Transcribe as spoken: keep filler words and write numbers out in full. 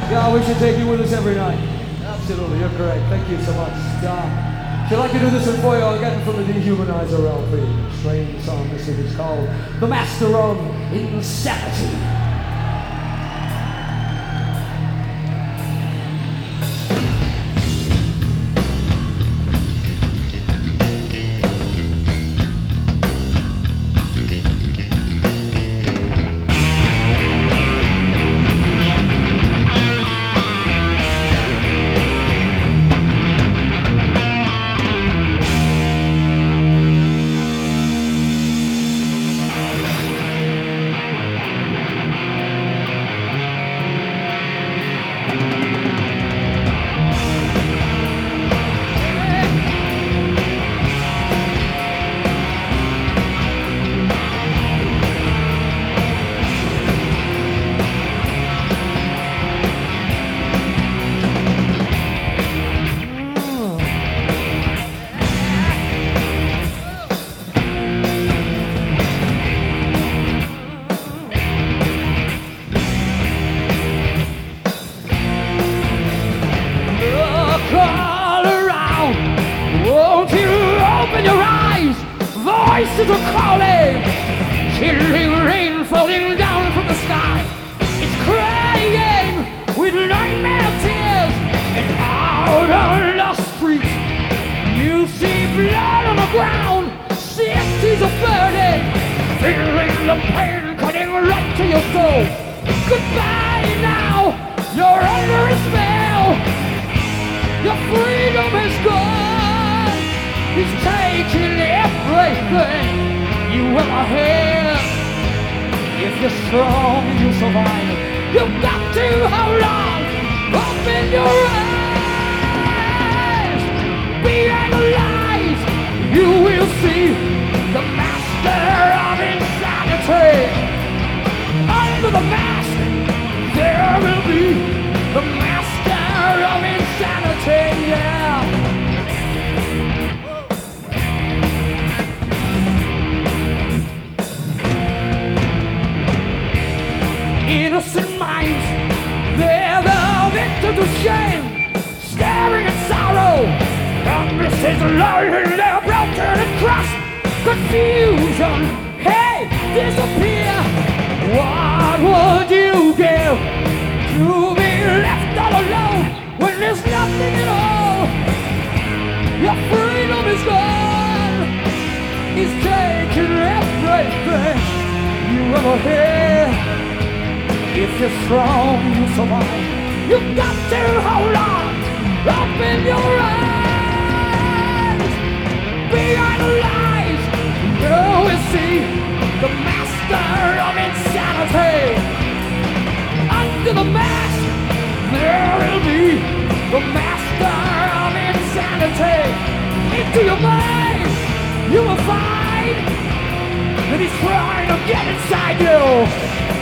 Yeah, we should take you with us every night. Absolutely, you're correct. Thank you so much. Yeah. If you'd like to do this one for you, I'll get it from the Dehumanizer L P. Strange song, this is called The Master of Insanity. Voices are calling, killing rain falling down from the sky. It's crying with nightmare tears, and out on the street you see blood on the ground. Cities are burning, feeling the pain cutting right to your soul. Goodbye now, you're under a spell. Your freedom is gone. He's taking everything you ever had. If you're strong, you survive. You've got to hold on. Open your eyes. Behind the lies, you will see the master of insanity. Under the mask, there will be the master of insanity. Yeah. Innocent minds, they're the victims of shame, staring at sorrow. Promises lying, they're broken and crushed. Confusion, hey, disappear. What would you give to be left all alone when there's nothing at all? Your freedom is gone. He's taking everything you ever had. If you're strong, you survive. You've got to hold on. Open your eyes. Behind the lies, you will see the master of insanity. Under the mask, there will be the master of insanity. Into your mind, you will find that he's trying to get inside you.